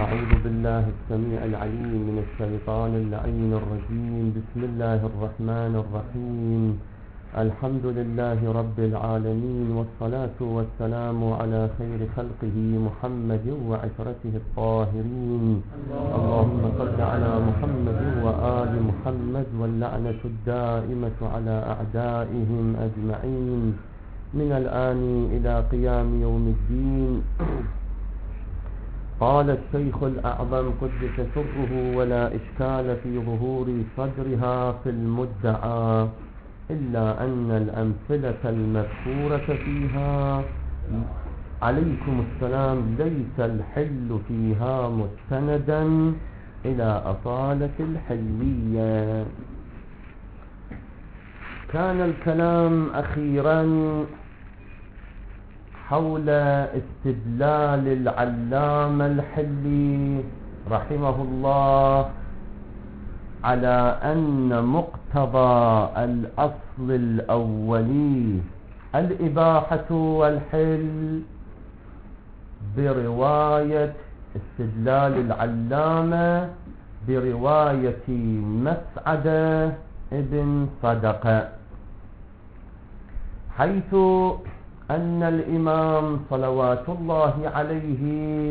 أعوذ بالله السميع العليم من الشيطان اللعين الرجيم. بسم الله الرحمن الرحيم. الحمد لله رب العالمين، والصلاة والسلام على خير خلقه محمد وعشرته الطاهرين. اللهم صل على محمد وآل محمد، واللعنة الدائمة على أعدائهم أجمعين من الآن إلى قيام يوم الدين. قال الشيخ الأعظم قدس سره: ولا إشكال في ظهور صدرها في المدعى، إلا أن الأمثلة المذكورة فيها عليكم السلام ليس الحل فيها مستندا إلى أصالة الحلية. كان الكلام أخيرا حول استدلال العلامة الحلي رحمه الله على أن مقتضى الأصل الأولي الإباحة والحل برواية استدلال العلامة برواية مسعدة ابن صدقة، حيث أن الإمام صلوات الله عليه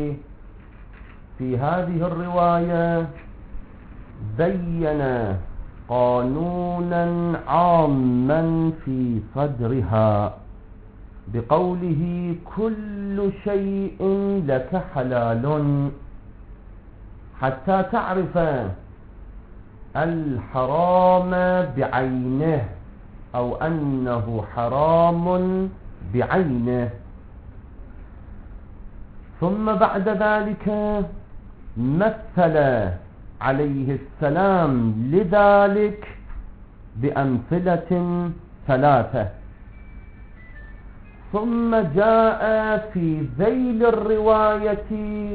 في هذه الرواية بين قانونا عاما في صدرها بقوله: كل شيء لك حلال، حتى تعرف الحرام بعينه أو أنه حرام بعينه. ثم بعد ذلك مثل عليه السلام لذلك بأمثلة ثلاثة، ثم جاء في ذيل الرواية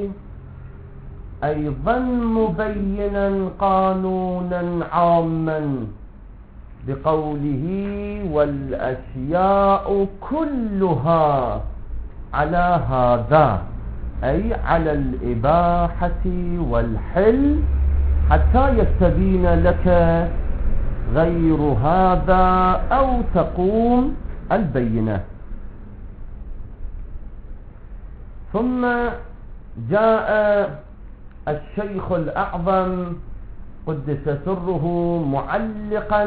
أيضا مبينا قانونا عاما بقوله: والأشياء كلها على هذا، أي على الإباحة والحل، حتى يستبين لك غير هذا أو تقوم البينة. ثم جاء الشيخ الأعظم قدس سره معلقا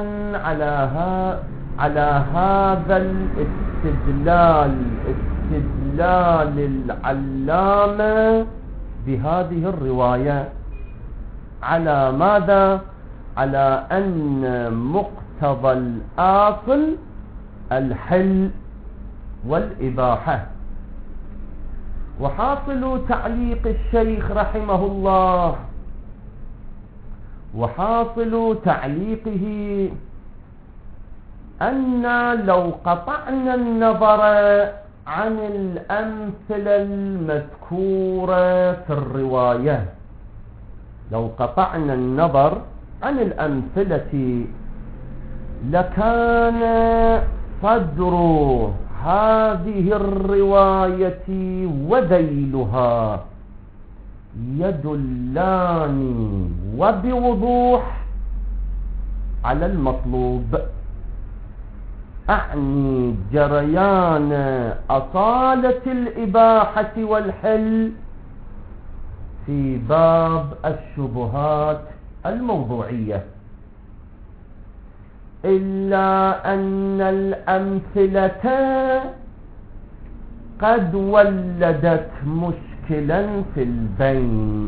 على هذا الاستدلال، استدلال العلامة بهذه الرواية على ماذا؟ على أن مقتضى الأصل الحل والإباحة. وحاصل تعليق الشيخ رحمه الله، وحاصل تعليقه، أن لو قطعنا النظر عن الأمثلة المذكورة في الرواية، لو قطعنا النظر عن الأمثلة لكان صدر هذه الرواية وذيلها يدلان وبوضوح على المطلوب، أعني جريان أصالة الإباحة والحل في باب الشبهات الموضوعية، إلا أن الأمثلة قد ولدت مشكلا في البين،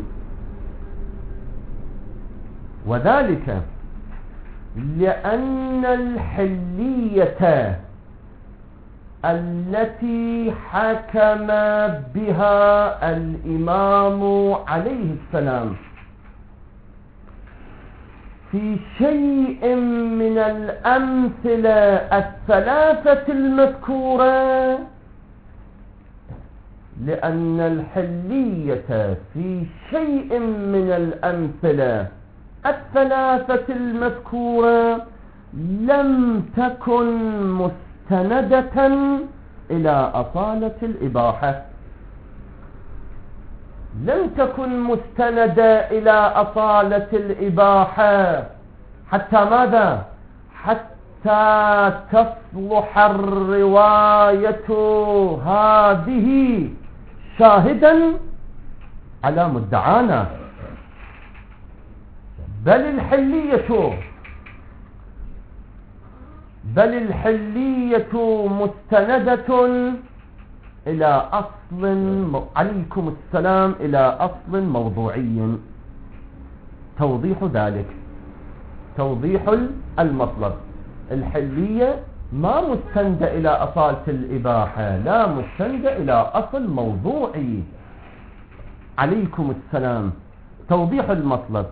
وذلك لأن الحلية التي حكم بها الإمام عليه السلام في شيء من الأمثلة الثلاثة المذكورة، لأن الحلية في شيء من الأمثلة الثلاثة المذكورة لم تكن مستندة إلى أصالة الإباحة، لم تكن مستندة إلى أصالة الإباحة، حتى ماذا؟ حتى تصلح الرواية هذه شاهدا على مدعانا، بل الحلية مستندة إلى أصل عليكم السلام، إلى أصل موضوعي. توضيح ذلك، توضيح المطلب. الحلية ما مستندة إلى أصالة الإباحة، لا، مستندة إلى أصل موضوعي. عليكم السلام. توضيح المطلب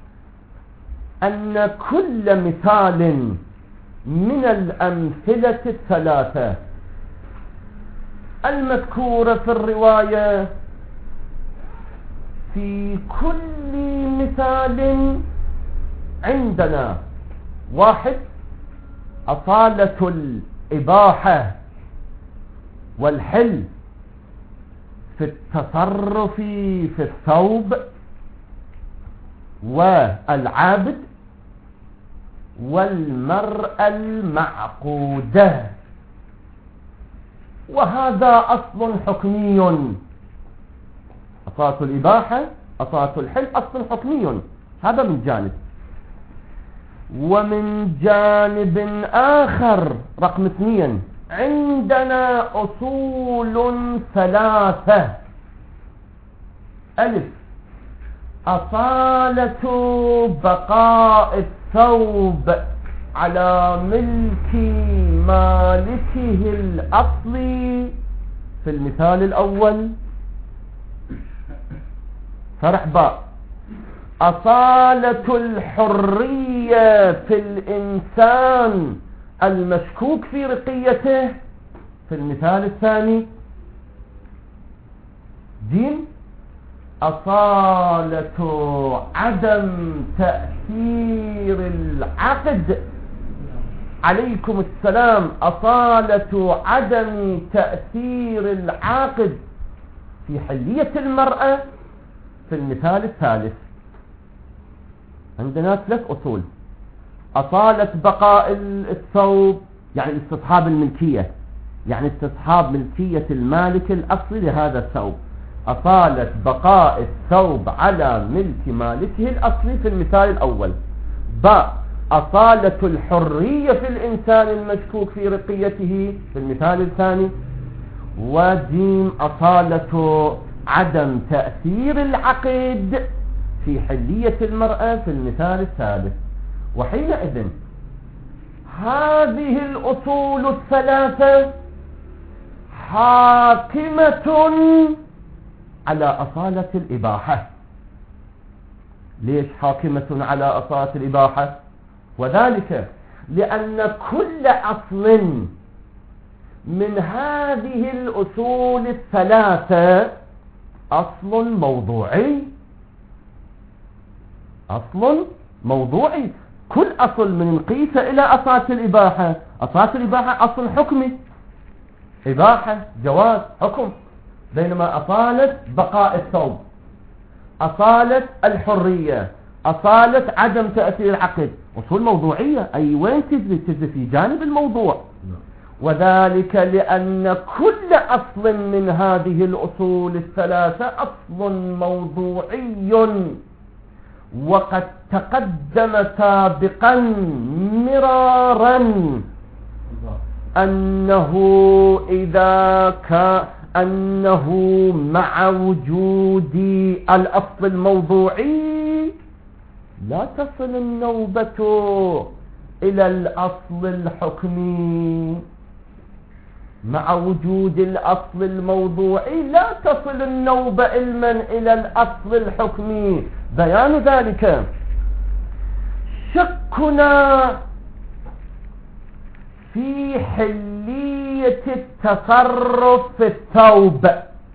أن كل مثال من الأمثلة الثلاثة المذكورة في الرواية، في كل مثال عندنا: واحد، أصالة الإباحة والحل في التصرف في الثوب والعابد والمرأة المعقودة، وهذا أصل حكمي. أصالة الإباحة، أصالة الحل، أصل حكمي. هذا من جانب. ومن جانب آخر رقم 2 عندنا أصول ثلاثة: ألف، أصالة بقاء الثوب على ملك مالكه الأصلي في المثال الأول، فرح باء. أصالة الحرية في الإنسان المشكوك في رقيته في المثال الثاني. جيم، أصالة عدم تأثير العقد، عليكم السلام، أصالة عدم تأثير العقد في حلية المرأة في المثال الثالث. عندنا 3 أصول: أصالة بقاء الثوب، يعني استصحاب الملكية، يعني استصحاب ملكية المالك الأصلي لهذا الثوب. أصالة بقاء الثوب على ملك مالكه الأصلي في المثال الأول. باء، أصالة الحرية في الإنسان المشكوك في رقيته في المثال الثاني. وجيم، أصالة عدم تأثير العقد في حلية المرأة في المثال الثالث. وحينئذ هذه الأصول الثلاثة حاكمة على أصالة الإباحة. ليش حاكمة على أصالة الإباحة؟ وذلك لأن كل أصل من هذه الأصول الثلاثة أصل موضوعي، أصل موضوعي. كل أصل من نقيس إلى أصالة الإباحة. أصالة الإباحة أصل حكمي، إباحة، جواز، حكم. بينما أصالة بقاء الثوب، أصالة الحرية، أصالة عدم تأثير العقد، أصول موضوعية. أي وين تجري في جانب الموضوع. وذلك لأن كل أصل من هذه الأصول الثلاثة أصل موضوعي. وقد تقدم سابقا مرارا أنه مع وجود الأصل الموضوعي لا تصل النوبة إلى الأصل الحكمي. مع وجود الأصل الموضوعي لا تصل النوبة علما إلى الأصل الحكمي. بيان ذلك شكنا في حلية التصرف في الثوب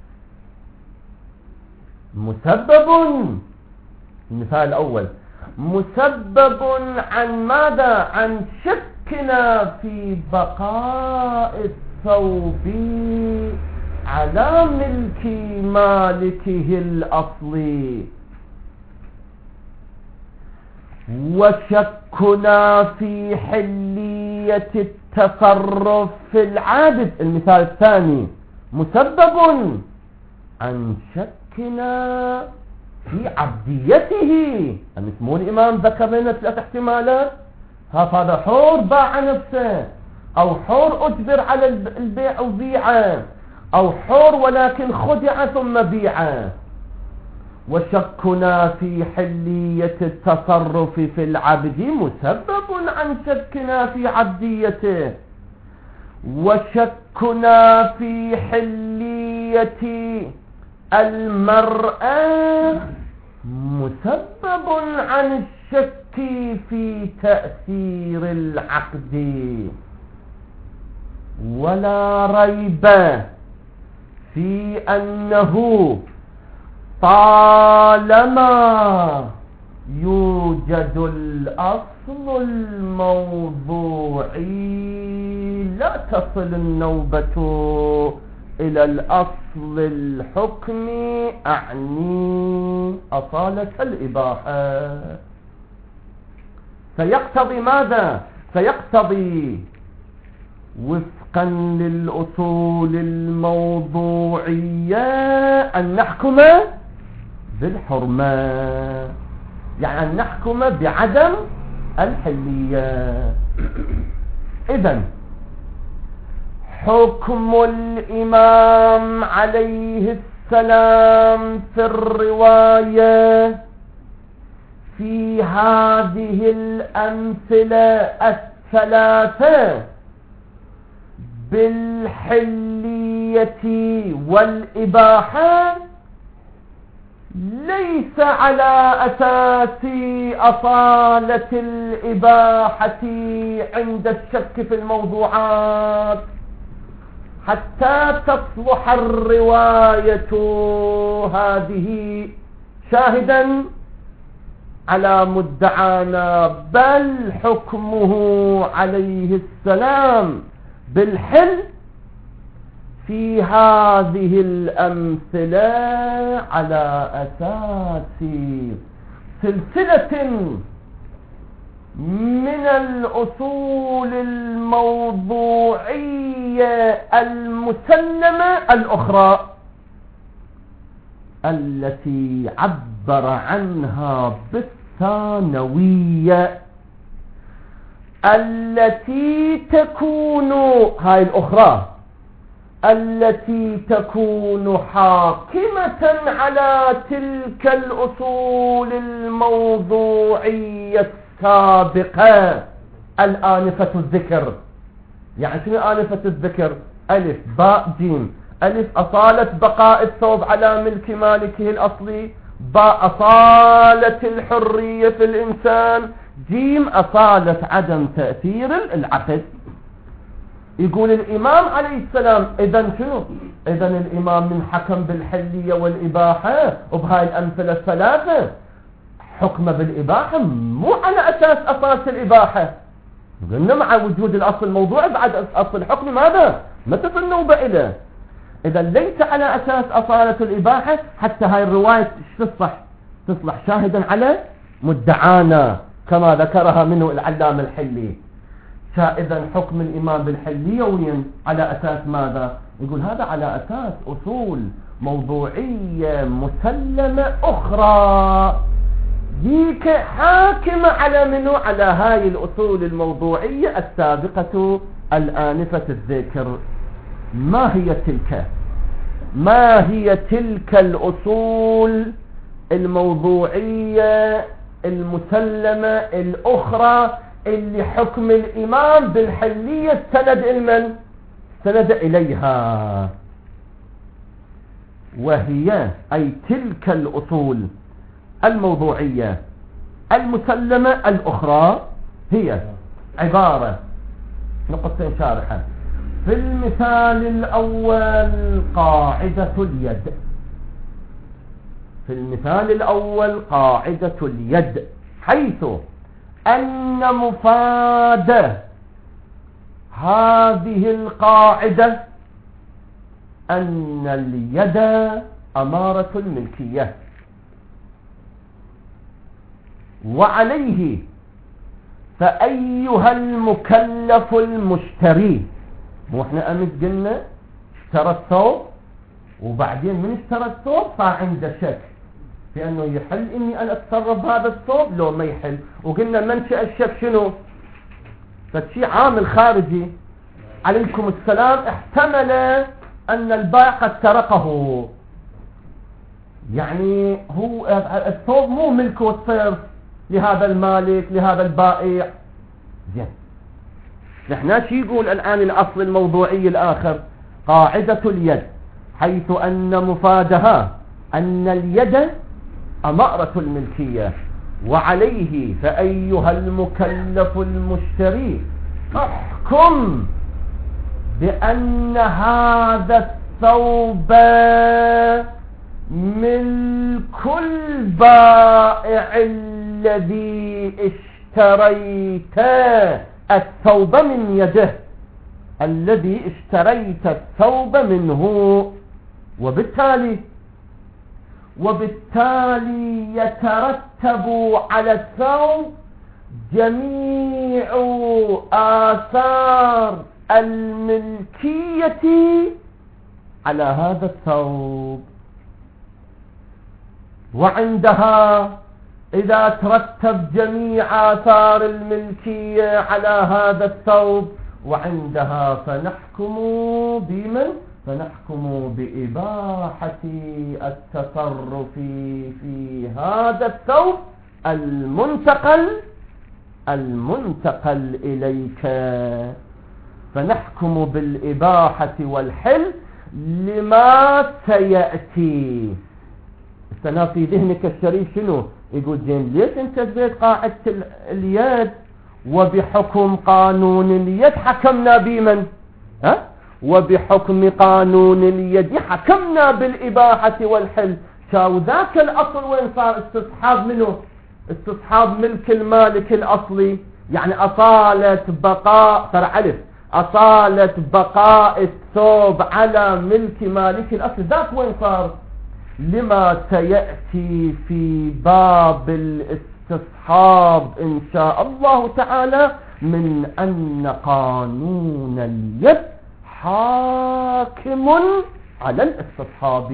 مسبب، المثال الأول، مسبب عن ماذا؟ عن شكنا في بقاء الثوب على ملك مالكه الأصلي. وشكنا في حلية التصرف في العابد، المثال الثاني، مسبب عن شكنا في عبديته. مو الإمام ذكر لنا 3 احتمالات، هذا حور باع نفسه، أو حور أجبر على البيع وبيعه، أو حور ولكن خدع ثم بيعه. وشكنا في حلية التصرف في العبد مسبب عن شكنا في عبديته. وشكنا في حلية المرأة مسبب عن الشك في تأثير العقد. ولا ريب في أنه طالما يوجد الأصل الموضوعي لا تصل النوبة إلى الأصل الحكمي، أعني أصالة الإباحة. فيقتضي ماذا؟ فيقتضي وفقا للأصول الموضوعية أن نحكم بالحرمة، يعني أن نحكم بعدم الحلية. إذن حكم الإمام عليه السلام في الرواية في هذه الأمثلة الثلاثة بالحلية والإباحة ليس على أساس أصالة الإباحة عند الشك في الموضوعات، حتى تصلح الرواية هذه شاهدا على مدعانا، بل حكمه عليه السلام بالحل في هذه الأمثلة على أساس سلسلة من الأصول الموضوعية المسلمة الأخرى التي عبر عنها بالثانوية، التي تكون هاي الأخرى التي تكون حاكمة على تلك الأصول الموضوعية السابقة الآنفة الذكر. يعني شنو آنفة الذكر؟ ألف باء جيم. ألف أصالة بقاء الثوب على ملك مالكه الأصلي، باء أصالة الحرية في الإنسان، جيم أصالة عدم تأثير العقد. يقول الإمام عليه السلام إذن شنو؟ إذن الإمام من حكم بالحلية والإباحة وبهاي الأمثلة الثلاثة حكم بالإباحة مو على أساس أصالة الإباحة، قلنا مع وجود الأصل الموضوعي بعد أصل الحكم ماذا؟ ما تفنوا بإله. إذا ليس على أساس أصالة الإباحة، حتى هاي الرواية تصلح شاهدا على مدعانا كما ذكرها منه العلامة الحلي. إذا حكم الإمام بالحلية وين؟ على أساس ماذا؟ يقول هذا على أساس أصول موضوعية مسلمة أخرى ذيك حاكمة على منه؟ على هاي الأصول الموضوعية السابقة الآنفة الذكر. ما هي تلك الأصول الموضوعية المسلمة الأخرى اللي حكم الإمام بالحلية استند إليها؟ وهي أي تلك الأصول الموضوعية المسلمة الأخرى هي عبارة نقطتين شارحة. في المثال الأول قاعدة اليد، في المثال الأول قاعدة اليد، حيث أن مفاد هذه القاعدة أن اليد أمارة الملكية، وعليه فأيها المكلف المشتري. مو احنا أمس قلنا اشترى الثوب، وبعدين من اشترى الثوب صار عنده شك في أنه يحل إني أنا أتصرف بهذا الثوب لو ما يحل، وقلنا منشأ الشك شنو؟ فشي عامل خارجي. عليكم السلام. احتمل أن البائع قد سرقه، يعني هو الثوب مو ملك وتصير لهذا المالك لهذا البائع. زين، نحن شي يقول الآن الأصل الموضوعي الآخر؟ قاعدة اليد حيث أن مفادها أن اليد أمارة الملكية، وعليه فأيها المكلف المشتري احكم بأن هذا الثوب ملك البائع الذي اشتريت الثوب من يده، الذي اشتريت الثوب منه، وبالتالي يترتب على الثوب جميع آثار الملكية على هذا الثوب. وعندها إذا ترتب جميع آثار الملكية على هذا الثوب، وعندها فنحكم بمن؟ فنحكم بإباحة التصرف في هذا الثوب المنتقل إليك. فنحكم بالإباحة والحل لما سيأتي. استنى في ذهنك الشريف شنو يقول؟ زين ليش انت زيت قاعدة اليد وبحكم قانون اليد حكمنا بمن؟ وبحكم قانون اليد حكمنا بالإباحة والحل. شاو ذاك الأصل وين صار؟ استصحاب منه؟ استصحاب ملك المالك الأصلي، يعني أصالة بقاء، ترى علف أصالة بقاء الثوب على ملك مالك الأصلي. ذاك وين صار؟ لما سيأتي في باب الاستصحاب إن شاء الله تعالى، من أن قانون اليد حاكم على الاستصحاب.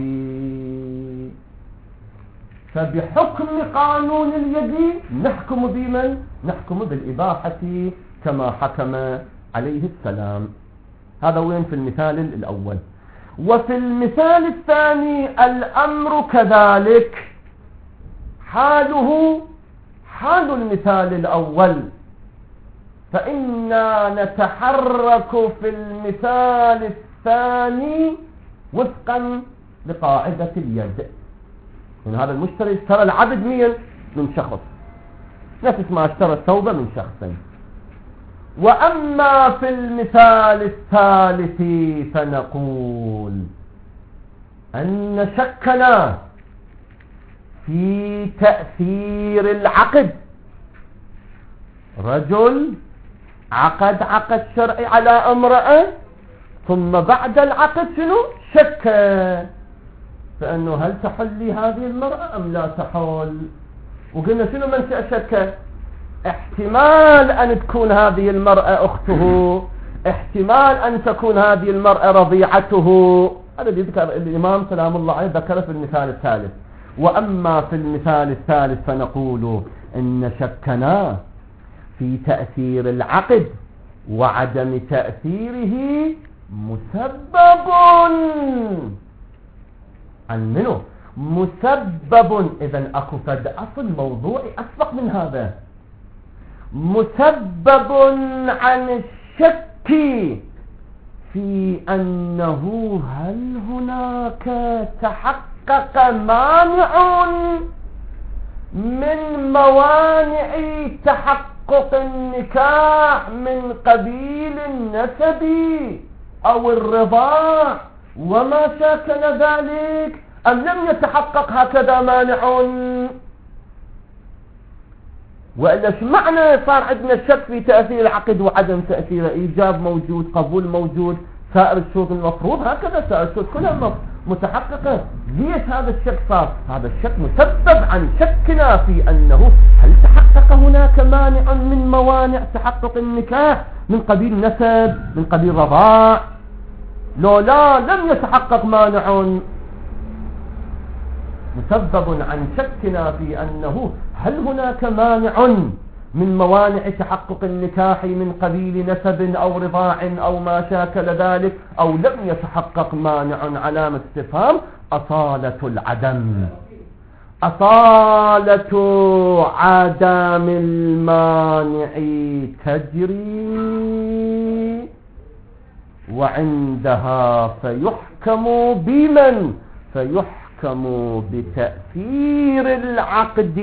فبحكم قانون اليد نحكم بمن؟ نحكم بالإباحة كما حكم عليه السلام. هذا وين في المثال الأول. وفي المثال الثاني الأمر كذلك، حاله حال المثال الأول. فإنا نتحرك في المثال الثاني وفقا لقاعدة اليد. من هذا المشتري اشترى العبد من شخص، نفس ما اشترى الثوب من شخص. وأما في المثال الثالث فنقول أن شكنا في تأثير العقد. رجل عقد شرعي على امرأة، ثم بعد العقد شنو؟ شك فأنه هل تحل لي هذه المرأة أم لا تحل. وقلنا شنو منشأ شك؟ احتمال أن تكون هذه المرأة أخته، احتمال أن تكون هذه المرأة رضيعته. هذا يذكر الإمام سلام الله عليه ذكر في المثال الثالث. وأما في المثال الثالث فنقول إن شكنا في تأثير العقد وعدم تأثيره مسبب عن منه؟ مسبب. إذن أكو فد أصل موضوعي أسبق من هذا. مسبب عن الشك في أنه هل هناك تحقق مانع من موانع تحقق النكاح من قبيل النسب أو الرضاع وما شاكل ذلك، أم لم يتحقق هكذا مانع؟ وإلا شو معنى صار عندنا شك في تأثير العقد وعدم تأثيره؟ إيجاب موجود، قبول موجود، سائر الشروط المفروض هكذا، سائر الشروط كلها متحققة. ليش هذا الشك صار؟ هذا الشك مسبب عن شكنا في أنه هل تحقق هناك مانع من موانع تحقق النكاح من قبيل نسب، من قبيل رضاع؟ لا لم يتحقق مانع، مسبب عن شكنا في أنه هل هناك مانع من موانع تحقق النكاح من قبيل نسب أو رضاع أو ما شاكل ذلك، أو لم يتحقق مانع، علامة استفهام. أصالة العدم، أصالة عدم المانع تجري، وعندها فيحكم بمن؟ فيحكم بتأثير العقد،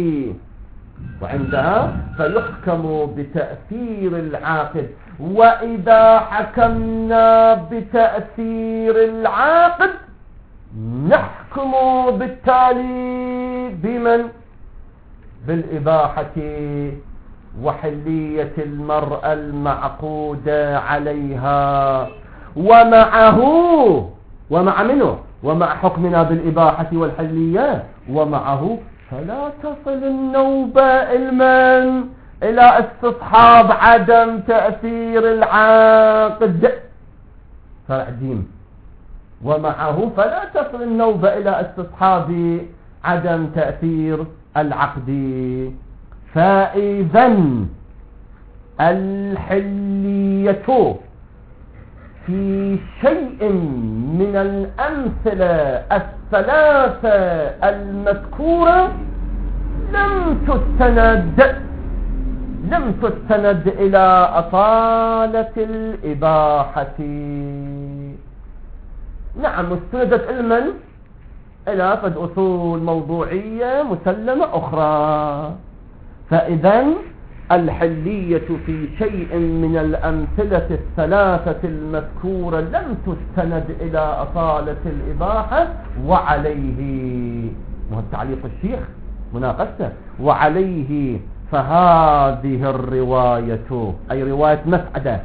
وعندها فيحكم بتأثير العاقد. وإذا حكمنا بتأثير العاقد نحكم بالتالي بمن؟ بالإباحة وحلية المرأة المعقودة عليها، ومع منه، ومع حكمنا بالإباحة والحلية، ومعه فلا تصل النوبة المن إلى استصحاب عدم تأثير العقد. فرع جيم. ومعه فلا تصل النوبة إلى استصحاب عدم تأثير العقد. فإذا الحلية في شيء من الأمثلة الثلاثة المذكورة لم تستند إلى أصالة الإباحة. نعم، استندت علما إلى فد أصول موضوعية مسلمة أخرى. فإذا الحلية في شيء من الأمثلة الثلاثة المذكورة لم تستند إلى أصالة الإباحة، وعليه، وهو تعليق الشيخ مناقشته، وعليه فهذه الرواية، أي رواية مسعدة،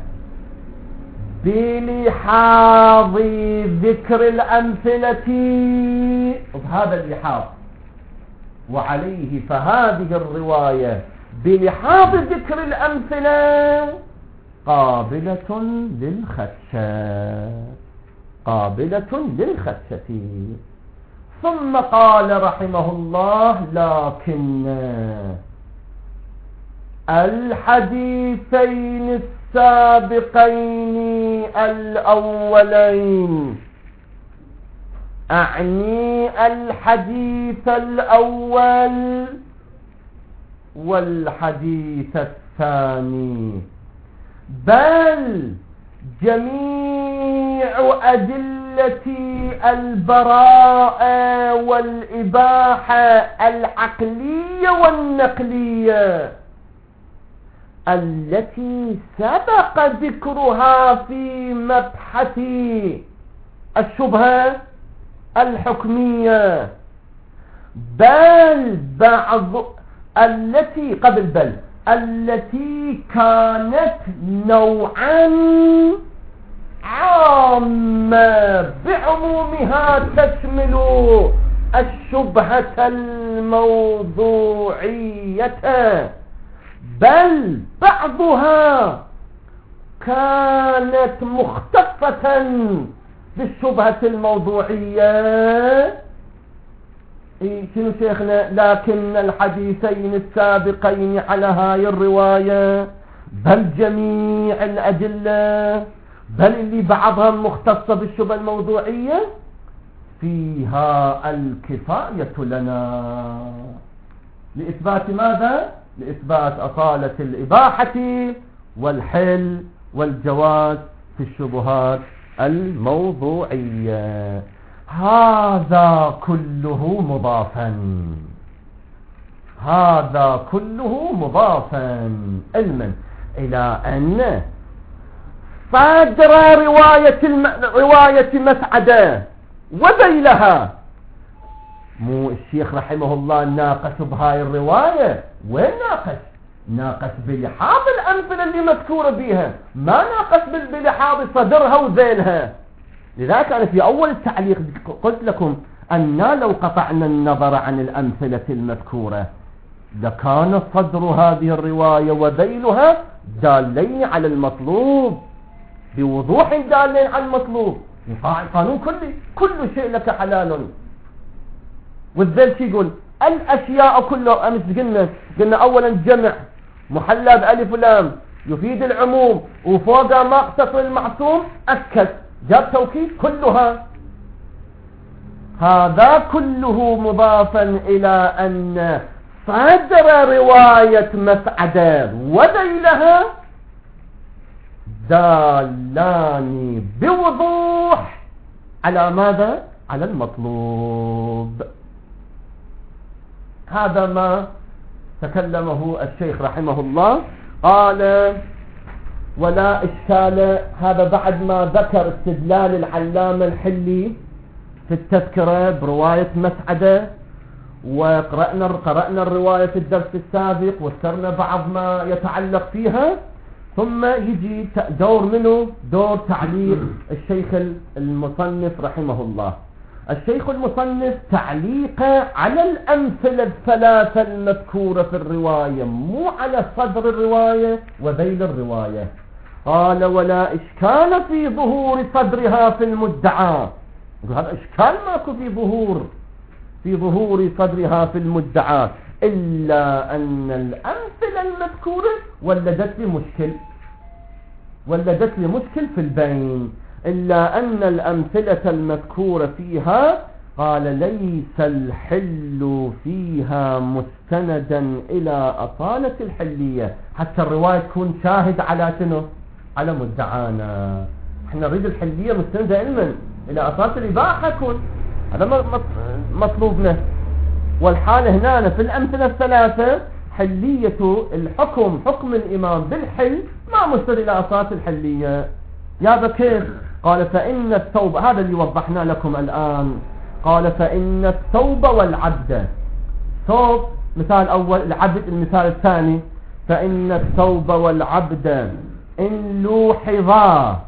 بلحاظ ذكر الأمثلة، هذا اللحاظ، وعليه فهذه الرواية بلحاظ ذكر الأمثلة قابلة للخدشة. ثم قال رحمه الله: لكن الحديثين السابقين الأولين، أعني الحديث الأول والحديث الثاني، بل جميع أدلة البراءة والإباحة العقلية والنقلية التي سبق ذكرها في مبحث الشبهة الحكمية، بل بعض التي كانت نوعا عامة بعمومها تشمل الشبهة الموضوعية، بل بعضها كانت مختصة بالشبهة الموضوعية. شنو شيخنا؟ لكن الحديثين السابقين على هاي الرواية، بل جميع الأدلة، بل اللي بعضها مختصة بالشبهة الموضوعية، فيها الكفاية لنا لإثبات ماذا؟ لإثبات أصالة الإباحة والحل والجواز في الشبهات الموضوعية. هذا كله مضافا علما إلى أن صدر رواية مسعدة وذيلها، مو الشيخ رحمه الله ناقش بهاي الرواية؟ وين ناقش بلحاظ الأمثلة اللي مذكورة بيها، ما ناقش بلحاظ صدرها وذيلها. لذلك أنا في أول التعليق قلت لكم أننا لو قطعنا النظر عن الأمثلة المذكورة لكان صدر هذه الرواية وذيلها دالين على المطلوب، بوضوح دالين على المطلوب. القانون كل شيء لك حلال. والذيل شي يقول الأشياء كلها. أمس قلنا أولا جمع محلى بألف ولام يفيد العموم، وفوقها ما اقتصر المعصوم أكد جاب توكيد كلها. هذا كله مضافا إلى أن صدر رواية مسعدة وذيلها دالان بوضوح على ماذا؟ على المطلوب. هذا ما تكلمه الشيخ رحمه الله. قال ولا إشكال. هذا بعد ما ذكر استدلال العلامة الحلي في التذكرة برواية مسعدة، وقرأنا الرواية في الدرس السابق وذكرنا بعض ما يتعلق فيها، ثم يجي دور تعليق الشيخ المصنف رحمه الله. الشيخ المصنف تعليقه على الأمثلة الثلاثة المذكورة في الرواية، مو على صدر الرواية وذيل الرواية. قال ولا إشكال في ظهور صدرها في المدعى. هذا إشكال ماكو في ظهور صدرها في المدعى، إلا أن الأمثلة المذكورة ولدت لي مشكل في البين. إلا أن الأمثلة المذكورة فيها قال ليس الحل فيها مستندا إلى أصالة الحلية، حتى الرواية تكون شاهد على شنو؟ على مدعانا. احنا نريد الحلية مستندة علما إلى أصالة الإباحة يكون، هذا مطلوبنا. والحالة هنا في الأمثلة الثلاثة حلية الحكم، حكم الإمام بالحل ما مستند إلى أصالة الحلية. يا كيف؟ قال فإن الثوب، هذا اللي وضحنا لكم الآن. قال فإن الثوب والعبد، ثوب مثال أول، العبد المثال الثاني. فإن الثوب والعبد إن لوحظا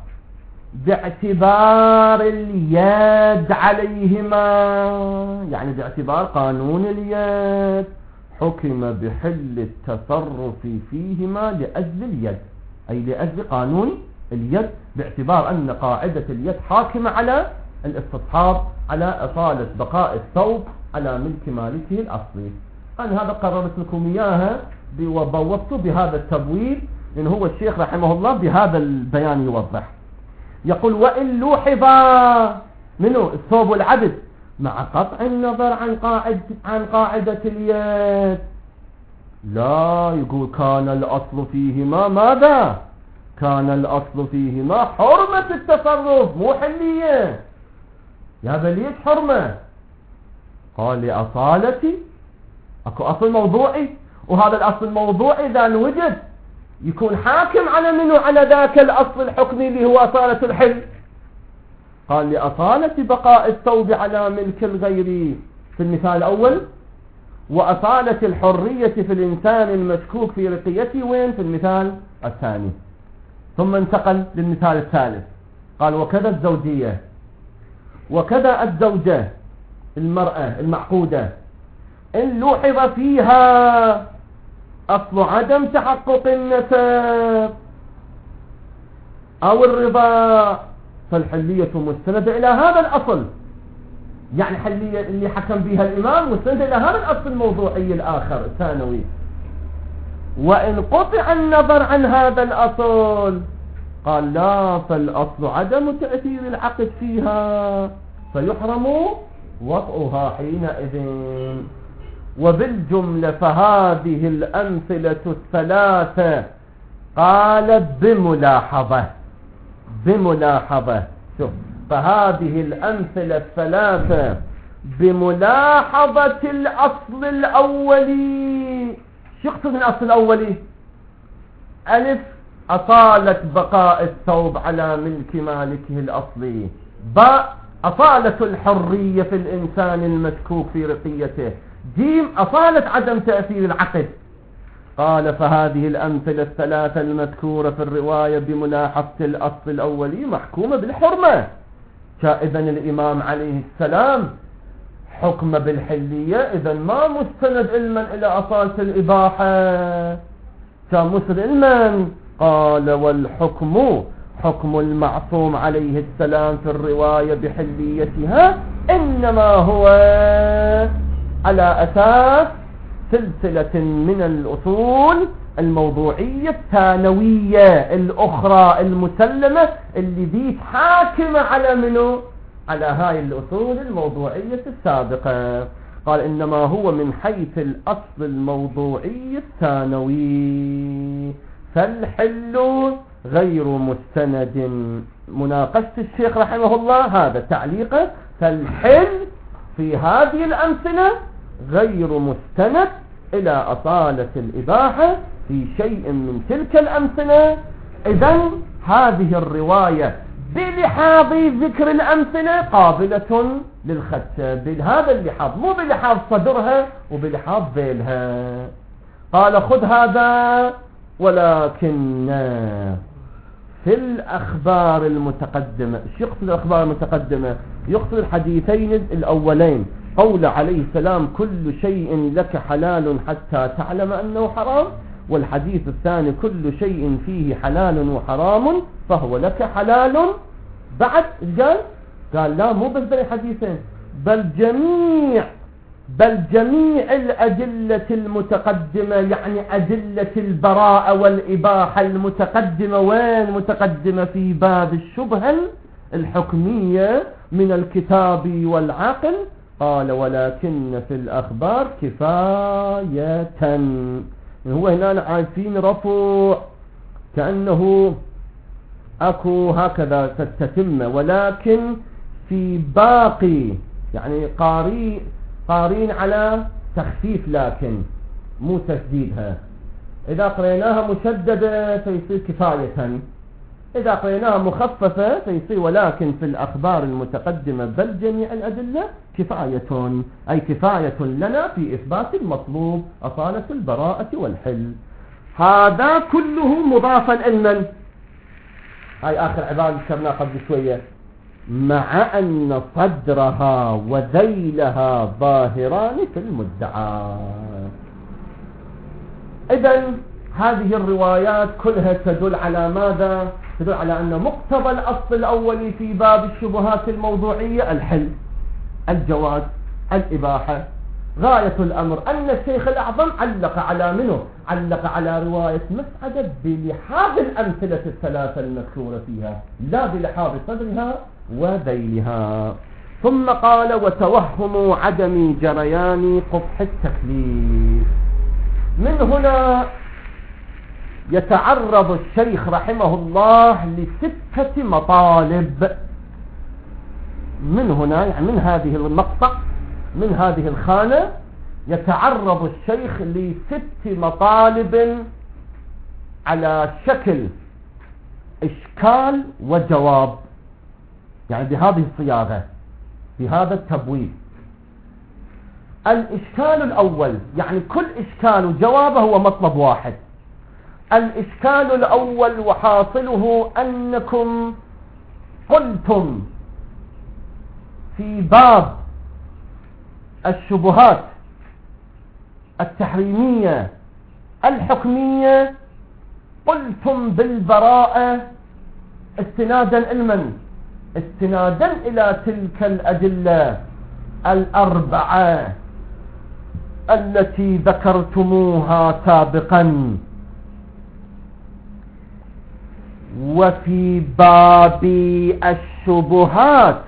باعتبار اليد عليهما، يعني باعتبار قانون اليد، حكم بحل التصرف فيهما لأجل اليد، أي لأجل قانون اليد، باعتبار أن قاعدة اليد حاكمة على الاستصحاب، على أصالة بقاء الثوب على ملك مالكه الأصلي. أنا هذا قررت لكم إياها وبوضت بهذا التبويب، لأن هو الشيخ رحمه الله بهذا البيان يوضح. يقول وإن لوحظا منه الثوب والعبد مع قطع النظر عن قاعدة اليد، لا يقول كان الأصل فيهما ماذا؟ كان الأصل فيهما حرمة التصرف مو حلية. يا بليش حرمة؟ قال لأصالتي، أكو أصل موضوعي، وهذا الأصل الموضوعي إذا وجد يكون حاكم على منه؟ على ذاك الأصل الحكمي اللي هو أصالة الحل. قال لأصالة بقاء الثوب على ملك الغير في المثال الأول، وأصالة الحرية في الإنسان المشكوك في رقيته وين؟ في المثال الثاني. ثم انتقل للمثال الثالث. قال وكذا الزوجية، وكذا الزوجة المرأة المعقودة إن لوحظ فيها أصل عدم تحقق النسب أو الرضا، فالحلية مستندة إلى هذا الأصل، يعني حلية اللي حكم بها الإمام مستندة إلى هذا الأصل الموضوعي الآخر الثانوي. وإن قطع النظر عن هذا الأصل قال لا، فالأصل عدم تأثير العقد فيها فيحرم وطئها حينئذ. وبالجملة فهذه الأمثلة الثلاثة قالت بملاحظة شوف، فهذه الأمثلة الثلاثة بملاحظة الأصل الأولي. شو يقصد من الأصل الأولي؟ ألف أصالة بقاء الثوب على ملك مالكه الأصلي، باء أصالة الحرية في الإنسان المشكوك في رقيته، جيم أصالة عدم تأثير العقد. قال فهذه الأمثلة الثلاثة المذكورة في الرواية بملاحظة الأصل الأولي محكومة بالحرمة. إذن الإمام عليه السلام حكم بالحلية إذن ما مستند علما إلى أصالة الإباحة، كان مستند علما. قال والحكم حكم المعصوم عليه السلام في الرواية بحليتها إنما هو على أساس سلسلة من الأصول الموضوعية الثانوية الأخرى المسلمة اللي دي حاكمة على منه، على هاي الأصول الموضوعية السابقة. قال إنما هو من حيث الأصل الموضوعي الثانوي، فالحل غير مستند. مناقشة الشيخ رحمه الله هذا تعليقه، فالحل في هذه الأمثلة غير مستند إلى أصالة الإباحة في شيء من تلك الأمثلة. إذن هذه الرواية بلحاظ ذكر الأمثلة قابلة للخدش بهذا اللحاظ، مو بلحاظ صدرها وبلحاظ ذيلها. قال خذ هذا، ولكن في الأخبار المتقدمة، ايش يقصد الأخبار المتقدمة؟ يقصد الحديثين الأولين، قول عليه السلام كل شيء لك حلال حتى تعلم أنه حرام، والحديث الثاني كل شيء فيه حلال وحرام فهو لك حلال. بعد قال لا مو بس الحديثين، بل جميع الأدلة المتقدمة، يعني أدلة البراءة والإباحة المتقدمة. وين متقدمة؟ في باب الشبهة الحكمية من الكتاب والعقل. قال ولكن في الأخبار كفاية. هو هنا عارفين رفع كأنه أكو هكذا تتم، ولكن في باقي يعني قارين على تخفيف، لكن مو تشديدها. إذا قريناها مشددة فيصير كفاية، إذا قريناها مخففة فيصير ولكن في الأخبار المتقدمة بل جميع الأدلة كفاية، أي كفاية لنا في إثبات المطلوب أصالة البراءة والحل. هذا كله مضافا علما، هاي آخر عبارة ذكرناها قبل شوية، مع أن صدرها وذيلها ظاهران في المدعى. إذن هذه الروايات كلها تدل على ماذا؟ تدل على أن مقتضى الأصل الأولي في باب الشبهات الموضوعية الحل، الجواز، الإباحة. غاية الأمر أن الشيخ الأعظم علق على منه؟ علق على رواية مسعدة بلحاظ الأمثلة الثلاثة المذكورة فيها، لا بلحاظ صدرها وذيلها. ثم قال وتوهم عدم جريان قبح التكليف. من هنا يتعرض الشيخ رحمه الله لستة مطالب. من هنا يعني من هذه المقطع، من هذه الخانة يتعرض الشيخ لست مطالب على شكل إشكال وجواب، يعني بهذه الصياغة، بهذا التبويب. الإشكال الأول، يعني كل إشكال وجوابه هو مطلب واحد. الإشكال الأول وحاصله أنكم قلتم في باب الشبهات التحريمية الحكمية قلتم بالبراءة استنادا علما، استنادا إلى تلك الأدلة الأربعة التي ذكرتموها سابقا. وفي باب الشبهات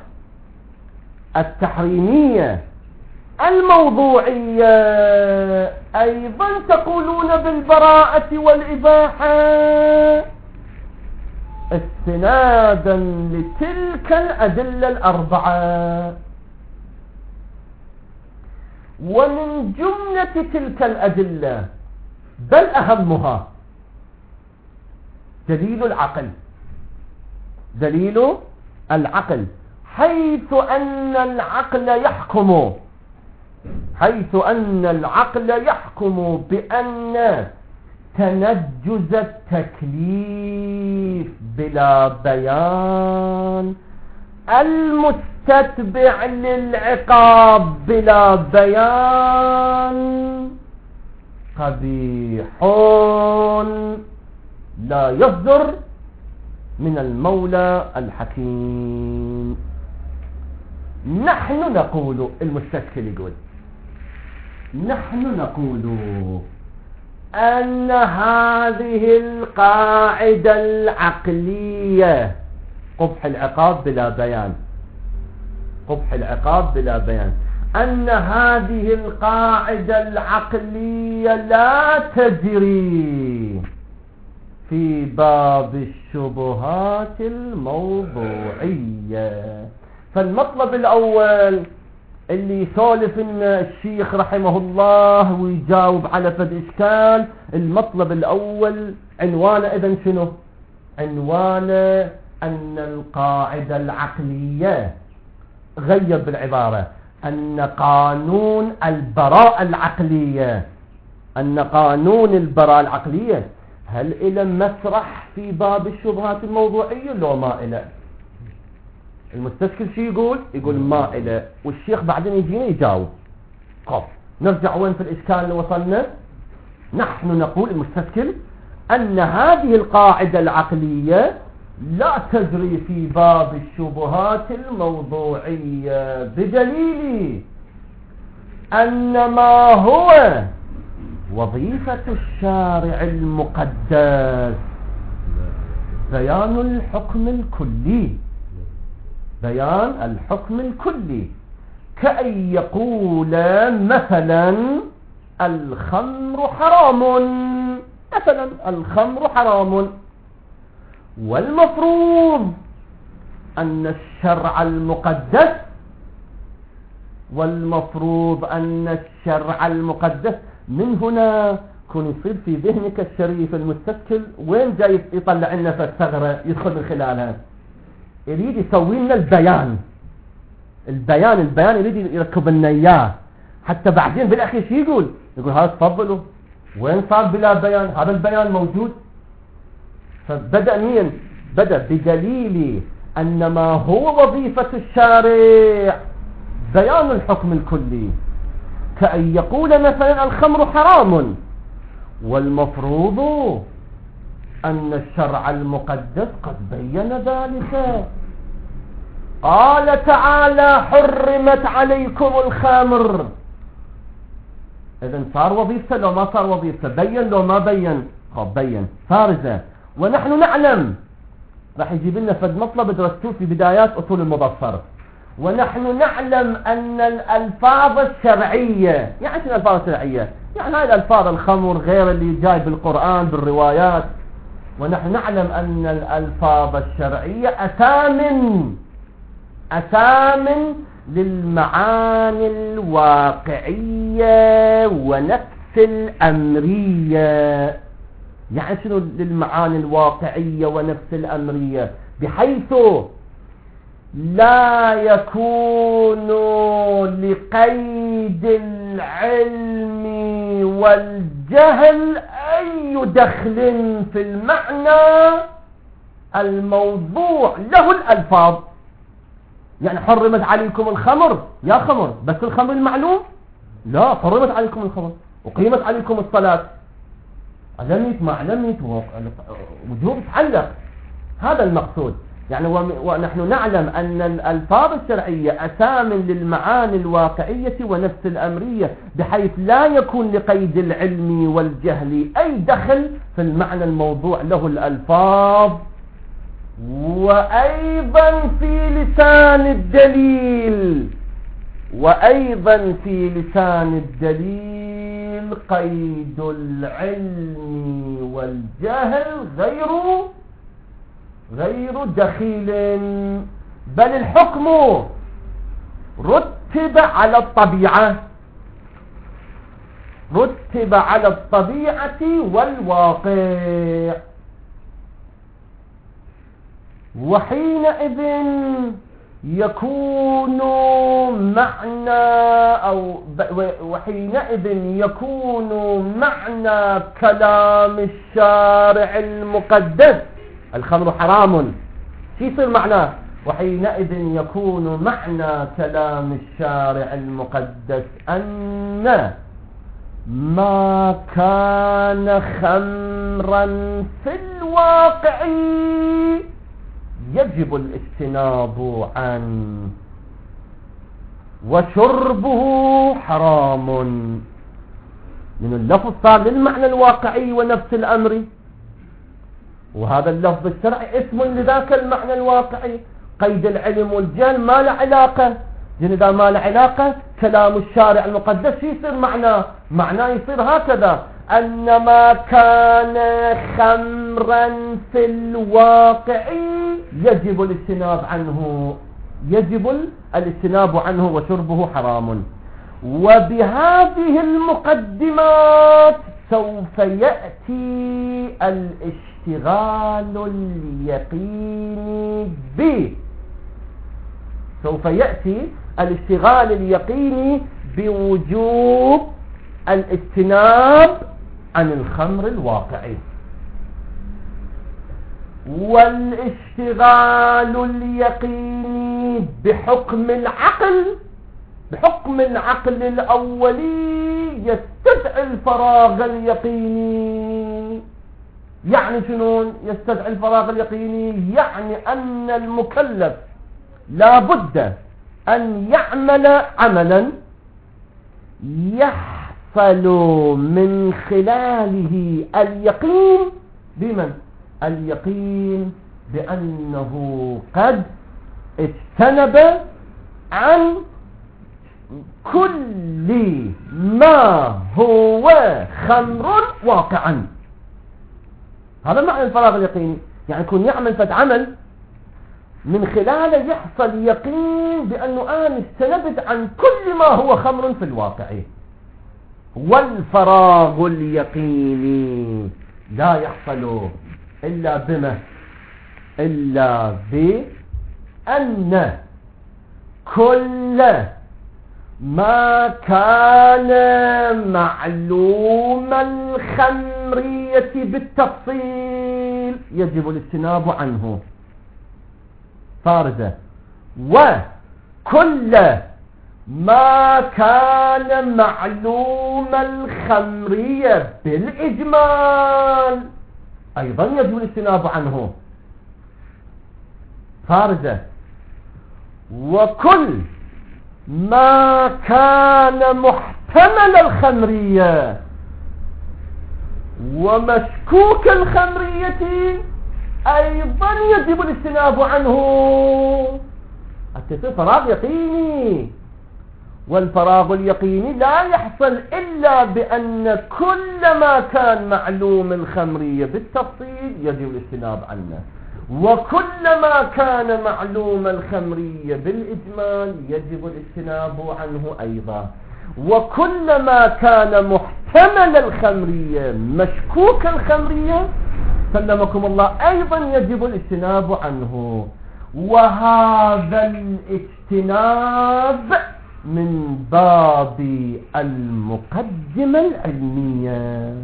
التحريمية الموضوعية أيضا تقولون بالبراءة والإباحة استنادا لتلك الأدلة الأربعة. ومن جملة تلك الأدلة بل أهمها دليل العقل، دليل العقل، حيث أن العقل يحكم بأن تنجز التكليف بلا بيان، المستتبع للعقاب بلا بيان قبيح لا يصدر من المولى الحكيم. نحن نقول، المستشكل يقول نحن نقول أن هذه القاعدة العقلية، قبح العقاب بلا بيان، قبح العقاب بلا بيان، أن هذه القاعدة العقلية لا تجري في باب الشبهات الموضوعية. فالمطلب الأول اللي يسولف إن الشيخ رحمه الله ويجاوب على فد إشكال، المطلب الأول عنوانه إذن شنو؟ عنوانه أن القاعدة العقلية، غير بالعبارة، أن قانون البراءة العقلية، أن قانون البراءة العقلية هل إلى مسرح في باب الشبهات الموضوعية لو ما إلى؟ المستشكل شو يقول؟ يقول ما إلى، والشيخ بعدين يجينا يجاوب. قف نرجع وين في الإشكال اللي وصلنا؟ نحن نقول المستشكل أن هذه القاعدة العقلية لا تجري في باب الشبهات الموضوعية، بدليل أن ما هو وظيفة الشارع المقدس بيان الحكم الكلي، بيان الحكم الكلي، كأن يقول مثلا الخمر حرام، مثلا الخمر حرام، والمفروض أن الشرع المقدس، والمفروض أن الشرع المقدس، من هنا كون يصير في ذهنك الشريف المستشكل وين جاي يطلع لنا فالثغرة يدخل من خلالها، يريد يسوي لنا البيان، البيان يريد يركب لنا اياه، حتى بعدين بالاخير شو يقول؟ يقول هذا تفضلوا، وين صار بلا بيان؟ هذا البيان موجود. فبدأ مين؟ بدأ بدليل أن ما هو وظيفة الشارع بيان الحكم الكلي، كأن يقول مثلا الخمر حرام، والمفروض أن الشرع المقدس قد بين ذلك، قال تعالى حرمت عليكم الخمر. إذن صار وظيفته لو ما صار وظيفته؟ بين لو ما بين؟ بين فارزة. ونحن نعلم، راح يجيب لنا فد مطلب درستوه في بدايات أصول المظفر، ونحن نعلم أن الألفاظ الشرعية، يعني شنو الألفاظ الشرعية؟ يعني هاي الألفاظ الخمر غير اللي جاي بالقرآن بالروايات، ونحن نعلم أن الألفاظ الشرعية أثامن للمعاني الواقعية ونفس الأمرية. يعني شنو للمعاني الواقعية ونفس الأمرية؟ بحيث لا يكون لقيد العلم والجهل أي دخل في المعنى الموضوع له الألفاظ. يعني حرمت عليكم الخمر، يا خمر بس الخمر المعلوم؟ لا، حرمت عليكم الخمر وقيمت عليكم الصلاة، علمت ما علمت وجوب تعلق، هذا المقصود. يعني ونحن نعلم أن الألفاظ الشرعية أثامن للمعاني الواقعية ونفس الأمرية، بحيث لا يكون لقيد العلم والجهل أي دخل في المعنى الموضوع له الألفاظ. وأيضا في لسان الدليل، وأيضا في لسان الدليل قيد العلم والجهل غير دخيل، بل الحكم رتب على الطبيعة، رتب على الطبيعة والواقع. وحينئذ يكون معنى وحينئذ يكون معنى كلام الشارع المقدس الخمر حرام. شو يصير معناه؟ وحينئذ يكون معنى كلام الشارع المقدس أن ما كان خمرا في الواقع يجب الاجتناب عنه وشربه حرام. من اللفظ صار للمعنى الواقعي ونفس الأمر، وهذا اللفظ الشرعي اسم لذاك المعنى الواقعي. قيد العلم والجهل ما له علاقة، لأن إذا ما له علاقة كلام الشارع المقدس يصير معناه يصير هكذا: أن ما كان خمرا في الواقع يجب الاجتناب عنه وشربه حرام. وبهذه المقدمات سوف يأتي الاشتغال اليقيني بوجوب الاجتناب عن الخمر الواقعي. والاشتغال اليقيني بحكم العقل الأولي يستدعي الفراغ اليقيني. يعني شنو يستدعي الفراغ اليقيني؟ يعني أن المكلف لا بد أن يعمل عملا يحصل من خلاله اليقين بأنه قد اجتنب عن كل ما هو خمر واقعا. هذا معنى الفراغ اليقيني، يعني يكون يعمل فد عمل من خلاله يحصل يقين بأنه أنا استندت عن كل ما هو خمر في الواقع. والفراغ اليقيني لا يحصل إلا بأن كل ما كان معلوم الخمرية بالتفصيل يجب الاجتناب عنه فارزة. وكل ما كان معلوم الخمرية بالإجمال أيضا يجب الاجتناب عنه فارزة. وكل ما كان محتمل الخمرية ومشكوك الخمرية أيضا يجب الاجتناب عنه. التصير فراغ يقيني، والفراغ اليقيني لا يحصل إلا بأن كل ما كان معلوم الخمرية بالتفصيل يجب الاجتناب عنه، وكل ما كان معلوم الخمرية بالإجمال يجب الاجتناب عنه أيضا. وكل ما كان محتمل الخمرية مشكوك الخمرية سلمكم الله أيضا يجب الاجتناب عنه. وهذا الاجتناب من باب المقدمة العلمية،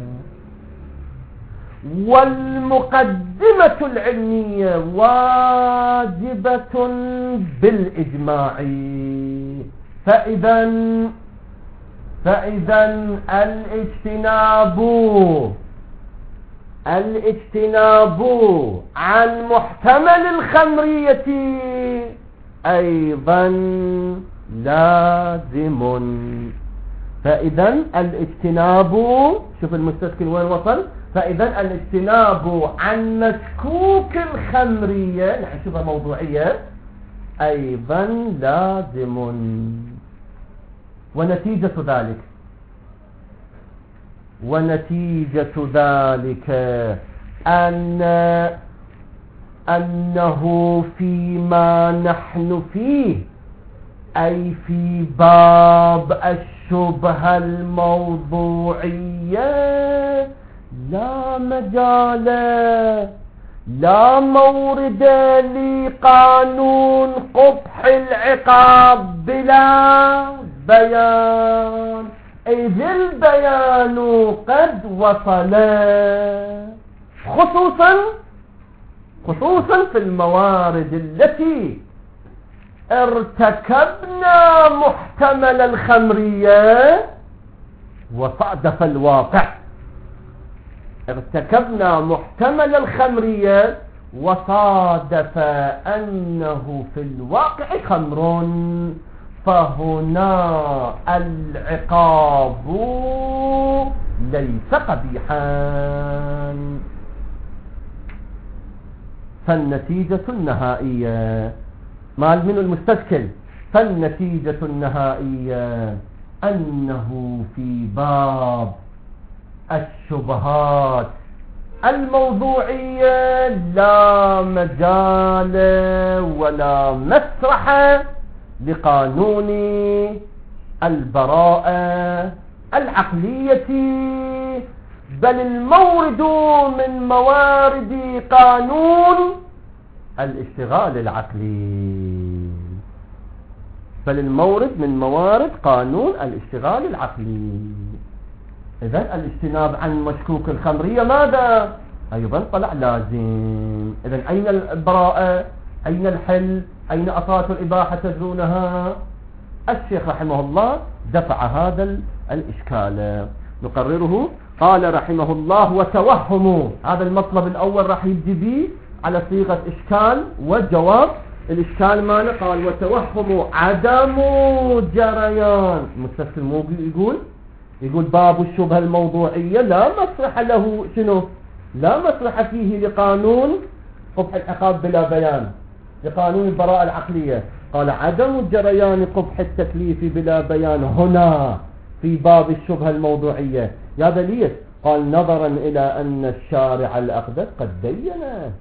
والمقدمة العلمية واجبة بالإجماع. فإذا الاجتناب عن محتمل الخمرية أيضا لازم. فإذا الاجتناب، شوف المستسكن وين وصل، فإذا الاجتناب عن مشكوك الخمرية، يعني شوفها موضوعية، أيضا لازم. ونتيجة ذلك أنه فيما نحن فيه، أي في باب الشبهة الموضوعية، لا مورد لقانون قبح العقاب بلا بيان، إذ البيان قد وصل، خصوصا في الموارد التي ارتكبنا محتمل الخمرية وصادف الواقع. ارتكبنا محتمل الخمرية وصادف أنه في الواقع خمر، فهنا العقاب ليس قبيحا. فالنتيجة النهائية مال من المستشكل، فالنتيجة النهائية أنه في باب الشبهات الموضوعية لا مجال ولا مسرح لقانون البراءة العقلية، بل المورد من موارد قانون الاشتغال العقلي، بل المورد من موارد قانون الاشتغال العقلي. إذن الاجتناب عن مشكوك الخمرية ماذا؟ أيضا طلع لازم. إذن أين البراءة؟ أين الحل؟ أين أصالة الإباحة تدرونها؟ الشيخ رحمه الله دفع هذا الإشكال. نقرره. قال رحمه الله: وتوهم، هذا المطلب الأول راح يجي به على صيغة إشكال وجواب. الإشكال ماذا؟ قال: وتوهم عدم جريان. المستشكل مو يقول باب الشبهة الموضوعية لا مسرح له، شنو؟ لا مسرح فيه لقانون قبح العقاب بلا بيان، لقانون البراءة العقلية. قال: عدم جريان قبح التكليف بلا بيان هنا في باب الشبهة الموضوعية. يا ليش؟ قال: نظرا إلى أن الشارع الأقدس قد بين،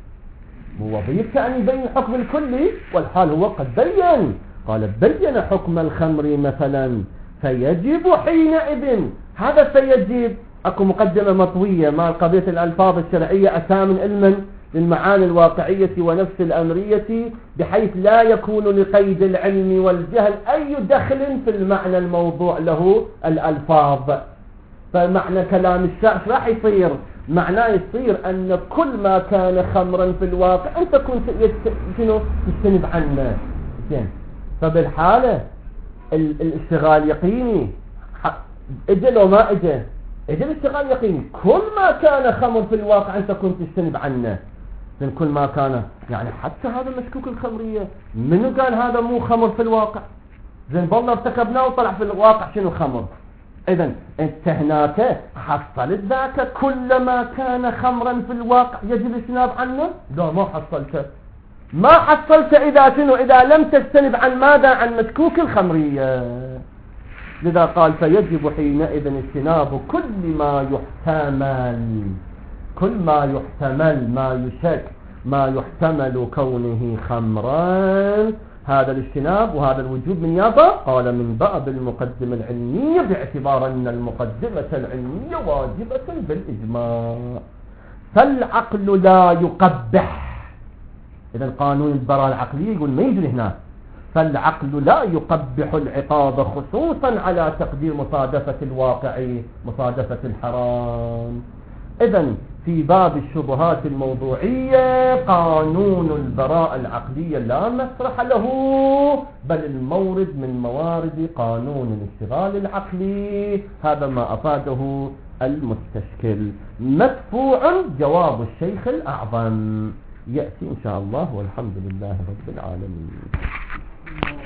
هو كأن يبين الحكم الكلي والحال هو قد بين. قال: بين حكم الخمر مثلا، فيجب حينئذ، هذا سيجب. اكو مقدمة مطوية مع قضية الألفاظ الشرعية أسامن علما للمعاني الواقعية ونفس الأمرية، بحيث لا يكون لقيد العلم والجهل أي دخل في المعنى الموضوع له الألفاظ. فمعنى كلام الشاعر راح يصير معناه يصير أن كل ما كان خمرا في الواقع أنت كنت تجتنب عنه. فبالحالة الاشتغال يقيني اجى لو ما اجى الاشتغال يقيني، كل ما كان خمر في الواقع انت كنت تجتنب عنه. من كل ما كان، يعني حتى هذا مشكوك الخمرية منو قال هذا مو خمر في الواقع؟ زين بالله ارتكبناه وطلع في الواقع شنو خمر. اذا انت هناك حصلت ذاك كل ما كان خمرا في الواقع يجب الاجتناب عنه؟ لا، ما حصلته. ما حصلت إذا شنو؟ إذا لم تجتنب عن ماذا؟ عن مشكوك الخمرية. لذا قال: فيجب حينئذ اجتناب كل ما يحتمل، كل ما يحتمل، ما يشك، ما يحتمل كونه خمرا. هذا الاجتناب وهذا الوجوب من يابا قال من باب المقدمة العلمية، باعتبار أن المقدمة العلمية واجبة بالإجماع. فالعقل لا يقبح. إذا قانون البراءة العقلية يقول ما يجري هنا. فالعقل لا يقبح العقاب خصوصا على تقدير مصادفة الواقع، مصادفة الحرام. إذا في باب الشبهات الموضوعية قانون البراءة العقلية لا مسرح له، بل المورد من موارد قانون الاشتغال العقلي. هذا ما أفاده المستشكل. مدفوع جواب الشيخ الأعظم يأتي إن شاء الله، والحمد لله رب العالمين.